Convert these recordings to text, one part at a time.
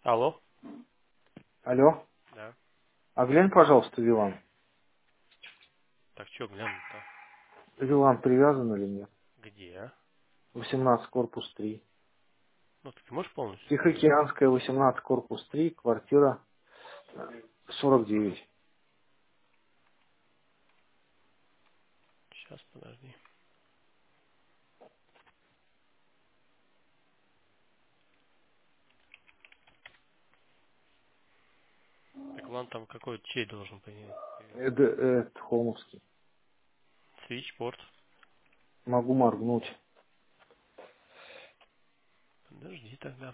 Алло? Алло. Да. А глянь, пожалуйста, Вилан. Так что глянуть-то? Вилан привязан или нет? Где? А? 18, корпус 3. Ну, ты можешь полностью сказать? Тихоокеанская, 18, корпус 3, квартира 49. Сейчас, подожди. Так вон там какой чей должен привязан? Это Холмовский. Свитчпорт. Могу моргнуть. Подожди тогда.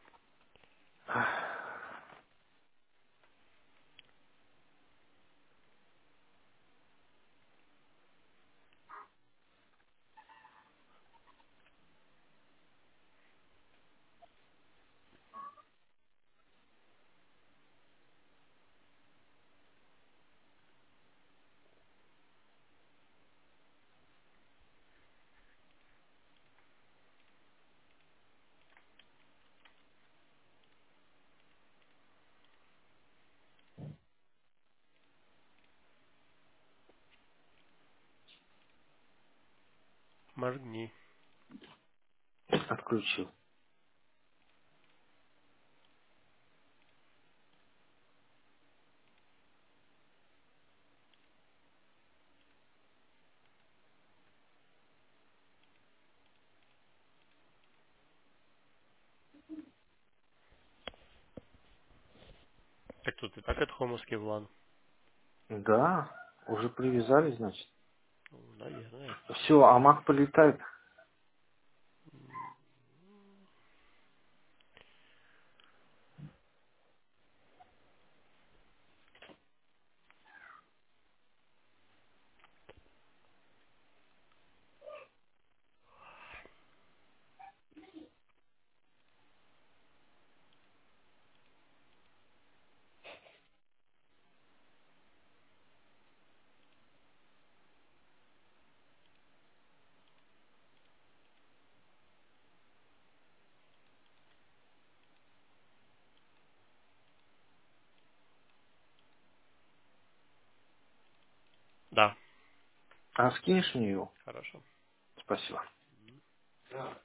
Моргни. Отключил. Так тут и так это Хомовский влан. Да, уже привязали, значит. Ну, наверное. Все, а Мак полетает. Да. А скинешь мне его? Хорошо. Спасибо.